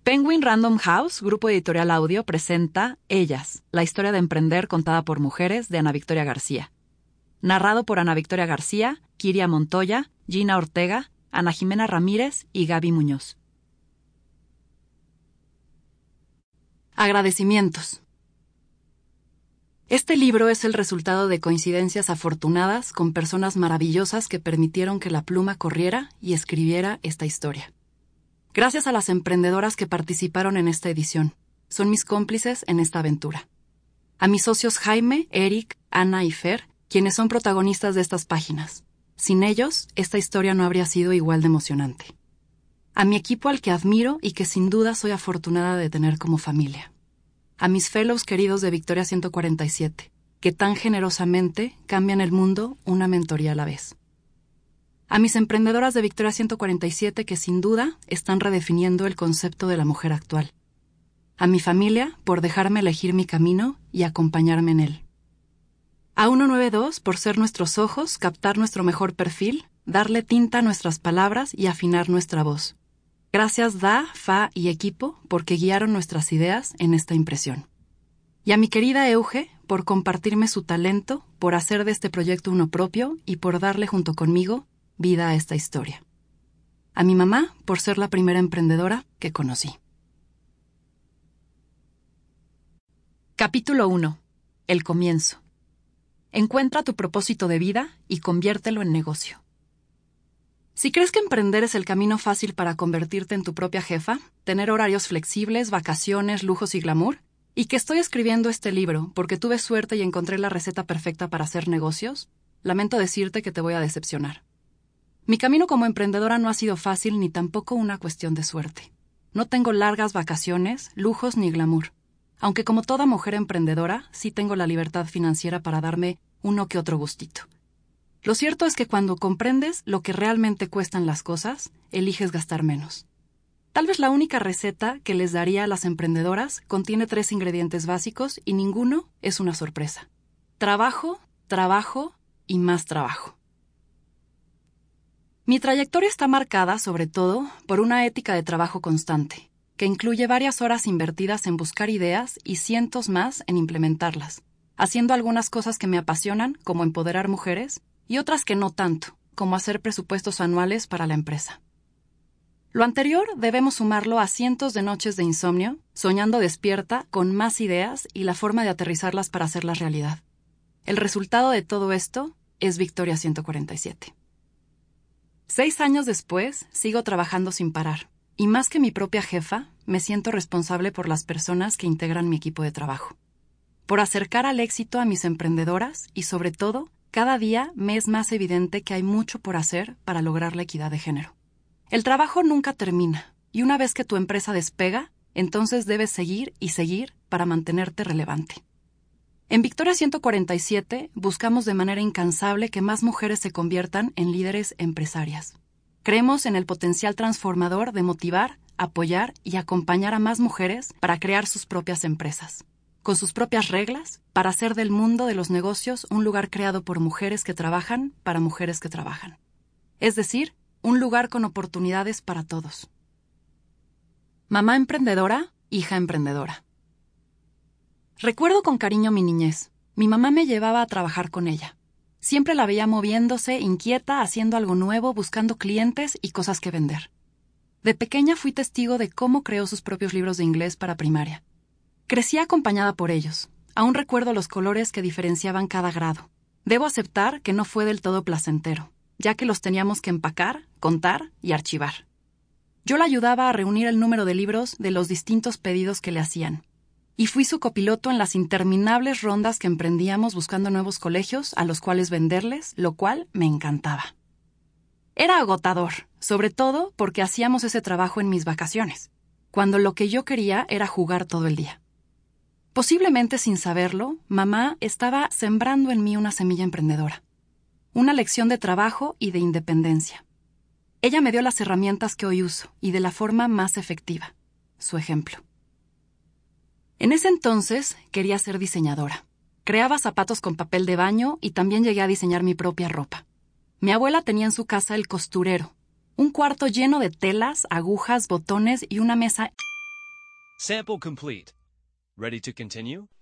Penguin Random House, grupo editorial audio, presenta Ellas, la historia de emprender contada por mujeres de Ana Victoria García. Narrado por Ana Victoria García, Kiria Montoya, Gina Ortega, Ana Jimena Ramírez y Gaby Muñoz. Agradecimientos. Este libro es el resultado de coincidencias afortunadas con personas maravillosas que permitieron que la pluma corriera y escribiera esta historia. Gracias a las emprendedoras que participaron en esta edición. Son mis cómplices en esta aventura. A mis socios Jaime, Eric, Ana y Fer, quienes son protagonistas de estas páginas. Sin ellos, esta historia no habría sido igual de emocionante. A mi equipo al que admiro y que sin duda soy afortunada de tener como familia. A mis fellows queridos de Victoria 147, que tan generosamente cambian el mundo una mentoría a la vez. A mis emprendedoras de Victoria 147 que sin duda están redefiniendo el concepto de la mujer actual. A mi familia por dejarme elegir mi camino y acompañarme en él. A 192 por ser nuestros ojos, captar nuestro mejor perfil, darle tinta a nuestras palabras y afinar nuestra voz. Gracias Da, Fa y equipo porque guiaron nuestras ideas en esta impresión. Y a mi querida Euge por compartirme su talento, por hacer de este proyecto uno propio y por darle junto conmigo vida a esta historia. A mi mamá por ser la primera emprendedora que conocí. Capítulo 1. El comienzo. Encuentra tu propósito de vida y conviértelo en negocio. Si crees que emprender es el camino fácil para convertirte en tu propia jefa, tener horarios flexibles, vacaciones, lujos y glamour, y que estoy escribiendo este libro porque tuve suerte y encontré la receta perfecta para hacer negocios, lamento decirte que te voy a decepcionar. Mi camino como emprendedora no ha sido fácil ni tampoco una cuestión de suerte. No tengo largas vacaciones, lujos ni glamour. Aunque como toda mujer emprendedora, sí tengo la libertad financiera para darme uno que otro gustito. Lo cierto es que cuando comprendes lo que realmente cuestan las cosas, eliges gastar menos. Tal vez la única receta que les daría a las emprendedoras contiene 3 ingredientes básicos y ninguno es una sorpresa. Trabajo, trabajo y más trabajo. Mi trayectoria está marcada, sobre todo, por una ética de trabajo constante, que incluye varias horas invertidas en buscar ideas y cientos más en implementarlas, haciendo algunas cosas que me apasionan, como empoderar mujeres, y otras que no tanto, como hacer presupuestos anuales para la empresa. Lo anterior debemos sumarlo a cientos de noches de insomnio, soñando despierta con más ideas y la forma de aterrizarlas para hacerlas realidad. El resultado de todo esto es Victoria 147. 6 años después, sigo trabajando sin parar. Y más que mi propia jefa, me siento responsable por las personas que integran mi equipo de trabajo. Por acercar al éxito a mis emprendedoras y, sobre todo, cada día me es más evidente que hay mucho por hacer para lograr la equidad de género. El trabajo nunca termina, y una vez que tu empresa despega, entonces debes seguir y seguir para mantenerte relevante. En Victoria 147 buscamos de manera incansable que más mujeres se conviertan en líderes empresarias. Creemos en el potencial transformador de motivar, apoyar y acompañar a más mujeres para crear sus propias empresas, con sus propias reglas, para hacer del mundo de los negocios un lugar creado por mujeres que trabajan para mujeres que trabajan. Es decir, un lugar con oportunidades para todos. Mamá emprendedora, hija emprendedora. Recuerdo con cariño mi niñez. Mi mamá me llevaba a trabajar con ella. Siempre la veía moviéndose, inquieta, haciendo algo nuevo, buscando clientes y cosas que vender. De pequeña fui testigo de cómo creó sus propios libros de inglés para primaria. Crecí acompañada por ellos. Aún recuerdo los colores que diferenciaban cada grado. Debo aceptar que no fue del todo placentero, ya que los teníamos que empacar, contar y archivar. Yo la ayudaba a reunir el número de libros de los distintos pedidos que le hacían. Y fui su copiloto en las interminables rondas que emprendíamos buscando nuevos colegios a los cuales venderles, lo cual me encantaba. Era agotador, sobre todo porque hacíamos ese trabajo en mis vacaciones, cuando lo que yo quería era jugar todo el día. Posiblemente sin saberlo, mamá estaba sembrando en mí una semilla emprendedora, una lección de trabajo y de independencia. Ella me dio las herramientas que hoy uso y de la forma más efectiva, su ejemplo. En ese entonces quería ser diseñadora. Creaba zapatos con papel de baño y también llegué a diseñar mi propia ropa. Mi abuela tenía en su casa el costurero, un cuarto lleno de telas, agujas, botones y una mesa Sample complete. Ready to continue?